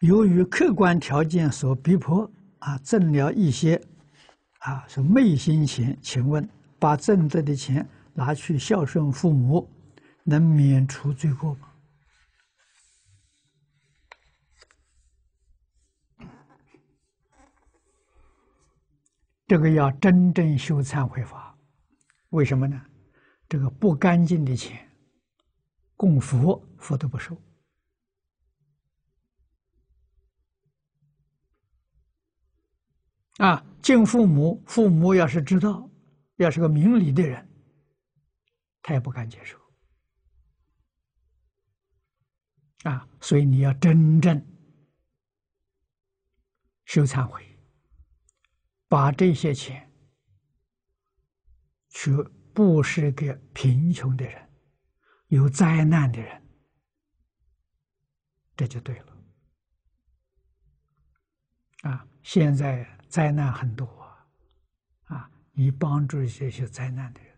由于客观条件所逼迫，挣了一些是昧心钱，请问把挣得的钱拿去孝顺父母，能免除罪过吗？这个要真正修忏悔法，为什么呢？这个不干净的钱供佛，佛都不收。敬父母，父母要是知道，要是个明理的人，他也不敢接受。所以你要真正修忏悔，把这些钱去布施给贫穷的人、有灾难的人，这就对了。现在灾难很多你帮助这些灾难的人，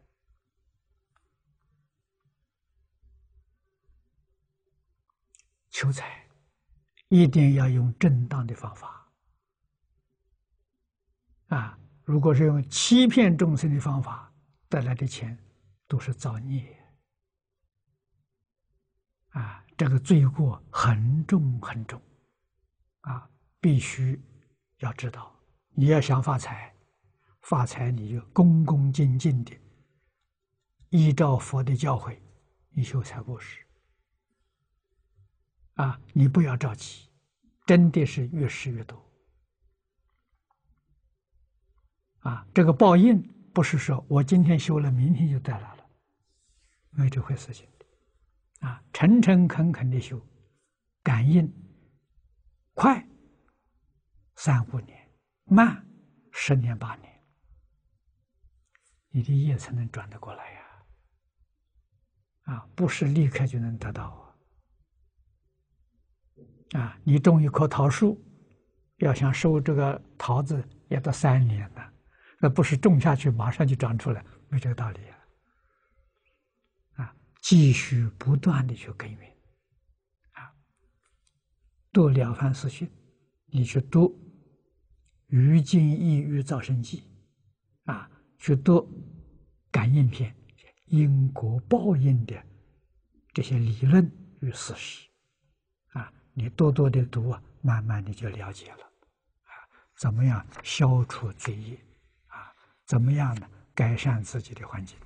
求财一定要用正当的方法如果是用欺骗众生的方法得来的钱，都是造孽这个罪过很重很重必须要知道。你要想发财，发财你就恭恭敬敬的依照佛的教诲，你修财布施你不要着急，真的是越施越多这个报应不是说我今天修了，明天就带来了，没有这回事情诚诚恳恳的修，感应快3-5年，慢10年8年，你的业才能转得过来不是立刻就能得到你种一棵桃树，要想收这个桃子，要到3年呢，那不是种下去马上就长出来，没这个道理继续不断的去耕耘读《了凡四训》，你去读《于尽意欲造生记》去读《感应篇》，因果报应的这些理论与事实你多多的读慢慢的就了解了怎么样消除罪业怎么样呢？改善自己的环境。